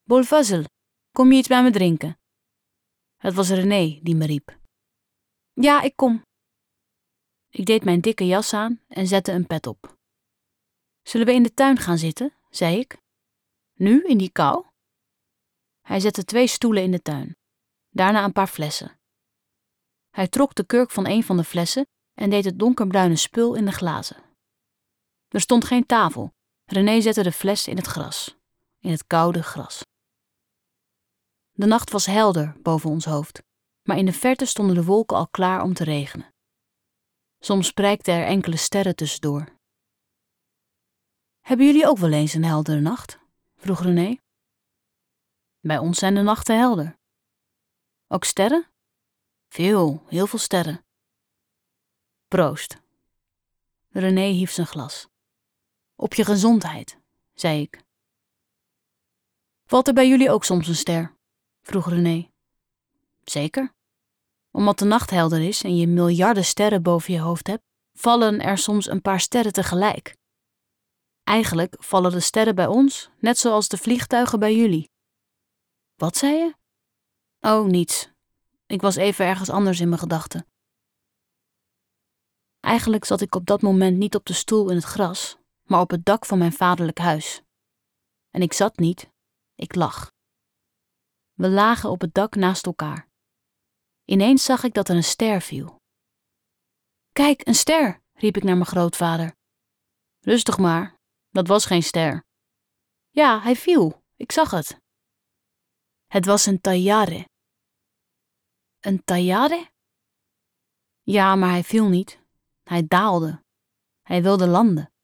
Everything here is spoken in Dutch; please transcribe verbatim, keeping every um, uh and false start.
Bolfazzel, kom je iets bij me drinken? Het was René die me riep. Ja, ik kom. Ik deed mijn dikke jas aan en zette een pet op. Zullen we in de tuin gaan zitten, zei ik. Nu, in die kou? Hij zette twee stoelen in de tuin, daarna een paar flessen. Hij trok de kurk van een van de flessen en deed het donkerbruine spul in de glazen. Er stond geen tafel. René zette de fles in het gras, in het koude gras. De nacht was helder boven ons hoofd, maar in de verte stonden de wolken al klaar om te regenen. Soms prijkten er enkele sterren tussendoor. Hebben jullie ook wel eens een heldere nacht? Vroeg René. Bij ons zijn de nachten helder. Ook sterren? Veel, heel veel sterren. Proost. René hief zijn glas. Op je gezondheid, zei ik. Valt er bij jullie ook soms een ster? Vroeg René. Zeker. Omdat de nacht helder is en je miljarden sterren boven je hoofd hebt, vallen er soms een paar sterren tegelijk. Eigenlijk vallen de sterren bij ons net zoals de vliegtuigen bij jullie. Wat zei je? Oh, niets. Ik was even ergens anders in mijn gedachten. Eigenlijk zat ik op dat moment niet op de stoel in het gras, maar op het dak van mijn vaderlijk huis. En ik zat niet, ik lag. We lagen op het dak naast elkaar. Ineens zag ik dat er een ster viel. Kijk, een ster, riep ik naar mijn grootvader. Rustig maar, dat was geen ster. Ja, hij viel, ik zag het. Het was een taillade. Een taillade? Ja, maar hij viel niet. Hij daalde. Hij wilde landen.